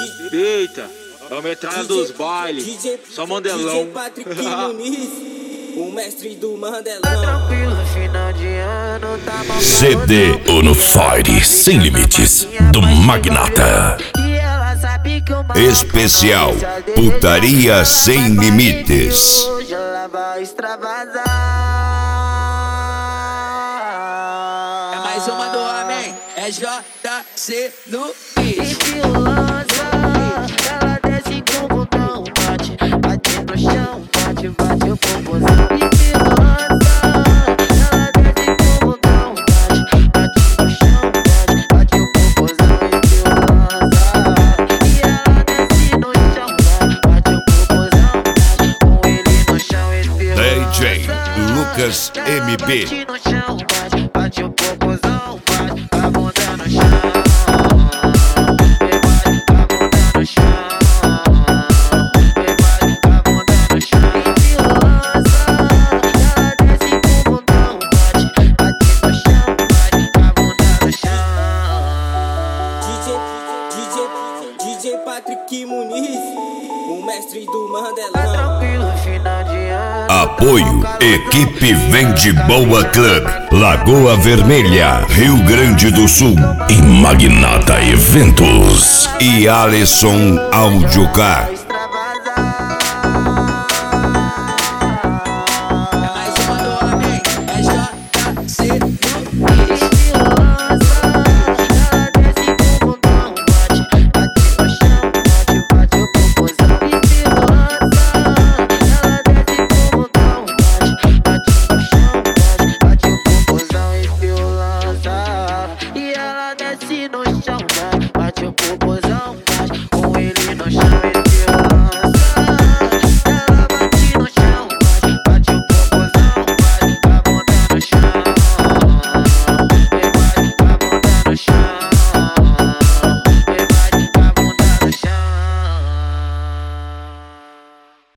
Eita, é o metralha dos bailes, só Mandelão. DJ Patrick Muniz, o mestre do Mandelão. Tá tranquilo, final de ano, tá mal. CD On Fire Sem Limites do Magnata. E ela sabe que eu Especial Putaria Sem Limites. hoje ela vai extravasar. É mais uma do homem, é JC no beat. Estilosa, ela desce com o botão, bate, bate no chão, bate, bate o popozão. Estilosa, ela desce com o botão, bate, bate no chão, bate, bate o popozão. Estilosa, e ela desce no chão, bate, bate o popozão, bate com ele no chão. Estilosa, DJ Lucas MB. bate no chão, bate, bate o popozão, bate a bunda no chão. DJ Patrick Muniz, o mestre do Tá Mandelão. tranquilo, final de ano. Apoio Equipe Vende Boa Club, Lagoa Vermelha, Rio Grande do Sul. E Magnata Eventos. E Alisson Audiocar.